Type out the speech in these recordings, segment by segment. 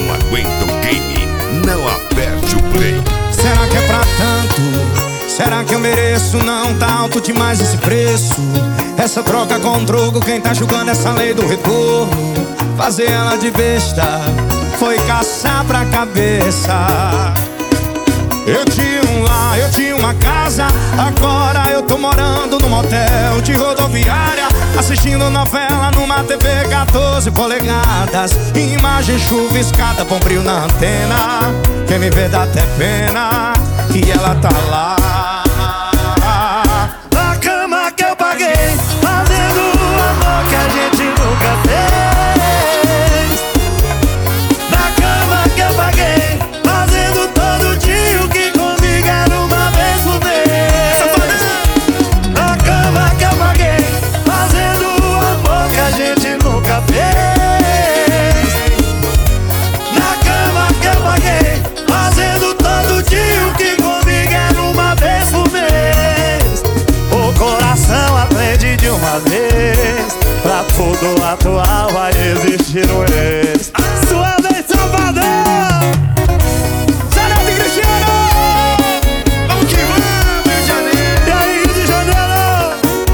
não aguenta o game, não aperte o play. Será que é pra tanto? Será que eu mereço? Não tá alto demais esse preço. Essa troca com troco, quem tá julgando essa lei do retorno? Fazer ela de besta foi caçar pra cabeça. Eu tinha um lar, eu tinha uma casa, agora eu tô morando num motel de rodoviária, assistindo novela numa TV 14 polegadas. Imagem chuviscada, bom brilho na antena. Quem me vê dá até pena, e ela tá lá. Na cama que eu paguei, fazendo o amor que a gente nunca fez. Na cama que eu paguei, fazendo todo dia o que comigo era uma vez por mês. Na cama que eu paguei, fazendo o amor que a gente nunca fez. Na cama que eu paguei, fazendo todo dia o que comigo era uma vez por mês. O coração aprende de uma vez, pra tudo atual vai existir um ex. Sua vez, Salvador! Janete e Cristiano! Vamos que vamos, Rio de Janeiro! E aí, Rio de Janeiro?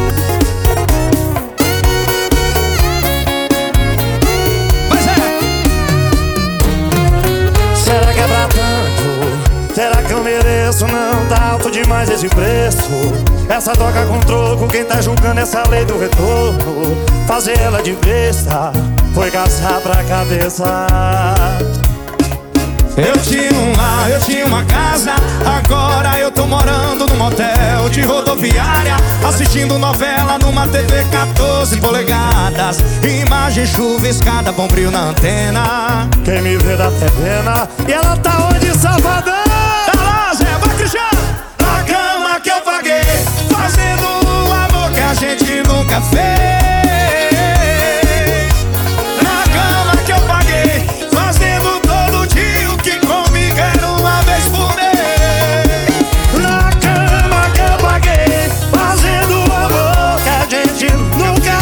Pois é! Será que é pra tanto? Será que eu mereço? Não tá alto demais esse preço. Essa troca com troco, quem tá julgando essa lei do retorno? Fazer ela de besta foi caçar pra cabeça. Eu tinha um lar, eu tinha uma casa, agora eu tô morando num motel de rodoviária, assistindo novela numa TV 14 polegadas. Imagem chuviscada, bom brilho na antena. Quem me vê dá até pena, e ela tá onde, Salvador? Tá lá, Zé, vai, Cristiano! Na cama que eu paguei, fazendo o amor que a gente nunca fez. Na cama que eu paguei, fazendo todo dia o que comigo era uma vez por mês. Na cama que eu paguei, fazendo o amor que a gente nunca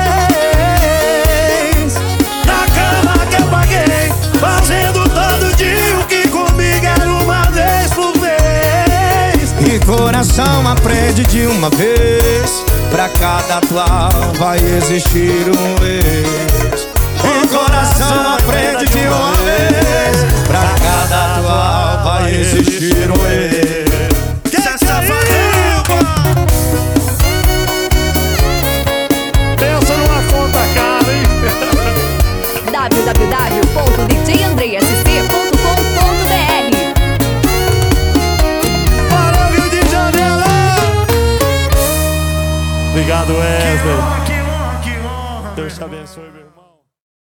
fez. Na cama que eu paguei, fazendo todo dia o que comigo era uma vez por mês. E coração aprende de uma vez, pra cada atual vai existir um ex. E coração aprende de uma vez, pra cada atual vai existir um ex. Que safadão, pô! Pensa numa conta cara, hein? www.djandreasc.com.br. Para o Rio de Janeiro! Obrigado, Wesley. Que honra, que honra. Deus te abençoe, meu.